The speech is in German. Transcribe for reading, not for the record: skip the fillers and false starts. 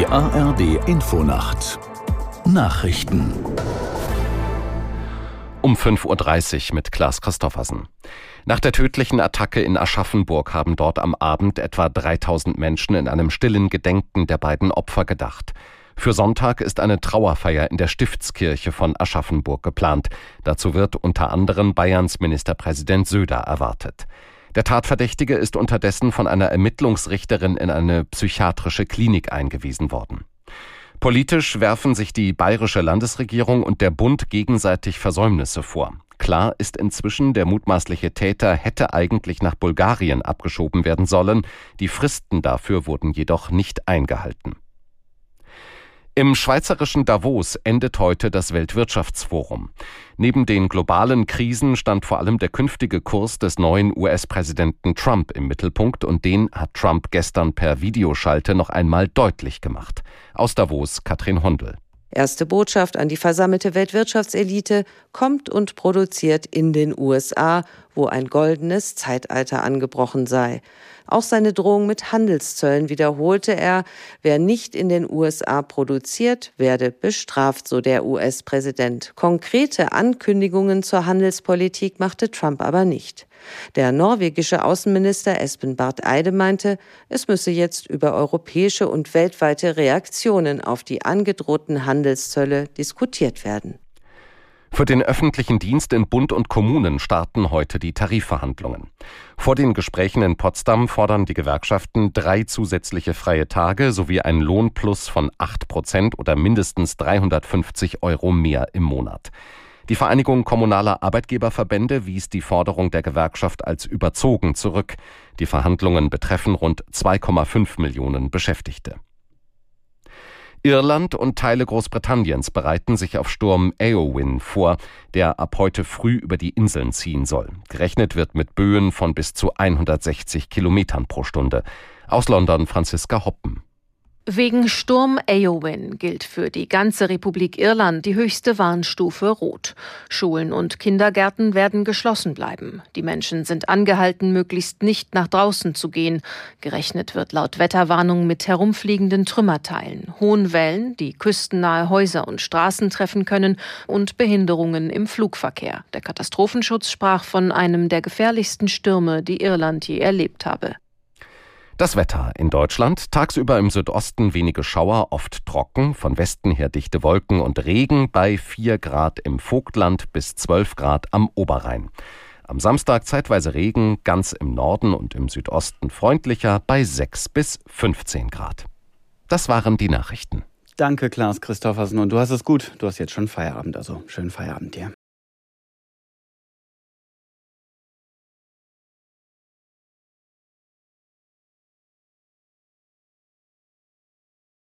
Die ARD-Infonacht Nachrichten um 5:30 Uhr mit Klaas Christoffersen. Nach der tödlichen Attacke in Aschaffenburg haben dort am Abend etwa 3000 Menschen in einem stillen Gedenken der beiden Opfer gedacht. Für Sonntag ist eine Trauerfeier in der Stiftskirche von Aschaffenburg geplant. Dazu wird unter anderem Bayerns Ministerpräsident Söder erwartet. Der Tatverdächtige ist unterdessen von einer Ermittlungsrichterin in eine psychiatrische Klinik eingewiesen worden. Politisch werfen sich die bayerische Landesregierung und der Bund gegenseitig Versäumnisse vor. Klar ist inzwischen, der mutmaßliche Täter hätte eigentlich nach Bulgarien abgeschoben werden sollen. Die Fristen dafür wurden jedoch nicht eingehalten. Im schweizerischen Davos endet heute das Weltwirtschaftsforum. Neben den globalen Krisen stand vor allem der künftige Kurs des neuen US-Präsidenten Trump im Mittelpunkt und den hat Trump gestern per Videoschalte noch einmal deutlich gemacht. Aus Davos Katrin Hondel. Erste Botschaft an die versammelte Weltwirtschaftselite: kommt und produziert in den USA, wo ein goldenes Zeitalter angebrochen sei. Auch seine Drohung mit Handelszöllen wiederholte er. Wer nicht in den USA produziert, werde bestraft, so der US-Präsident. Konkrete Ankündigungen zur Handelspolitik machte Trump aber nicht. Der norwegische Außenminister Espen Barth Eide meinte, es müsse jetzt über europäische und weltweite Reaktionen auf die angedrohten Handelszölle diskutiert werden. Für den öffentlichen Dienst in Bund und Kommunen starten heute die Tarifverhandlungen. Vor den Gesprächen in Potsdam fordern die Gewerkschaften 3 zusätzliche freie Tage sowie einen Lohnplus von 8% oder mindestens 350 € mehr im Monat. Die Vereinigung kommunaler Arbeitgeberverbände wies die Forderung der Gewerkschaft als überzogen zurück. Die Verhandlungen betreffen rund 2,5 Millionen Beschäftigte. Irland und Teile Großbritanniens bereiten sich auf Sturm Éowyn vor, der ab heute früh über die Inseln ziehen soll. Gerechnet wird mit Böen von bis zu 160 Kilometern pro Stunde. Aus London Franziska Hoppen. Wegen Sturm Éowyn gilt für die ganze Republik Irland die höchste Warnstufe Rot. Schulen und Kindergärten werden geschlossen bleiben. Die Menschen sind angehalten, möglichst nicht nach draußen zu gehen. Gerechnet wird laut Wetterwarnung mit herumfliegenden Trümmerteilen, hohen Wellen, die küstennahe Häuser und Straßen treffen können und Behinderungen im Flugverkehr. Der Katastrophenschutz sprach von einem der gefährlichsten Stürme, die Irland je erlebt habe. Das Wetter in Deutschland: tagsüber im Südosten wenige Schauer, oft trocken, von Westen her dichte Wolken und Regen bei 4 Grad im Vogtland bis 12 Grad am Oberrhein. Am Samstag zeitweise Regen, ganz im Norden und im Südosten freundlicher bei 6 bis 15 Grad. Das waren die Nachrichten. Danke, Klaas Christoffersen. Und du hast es gut. Du hast jetzt schon Feierabend, also schönen Feierabend dir.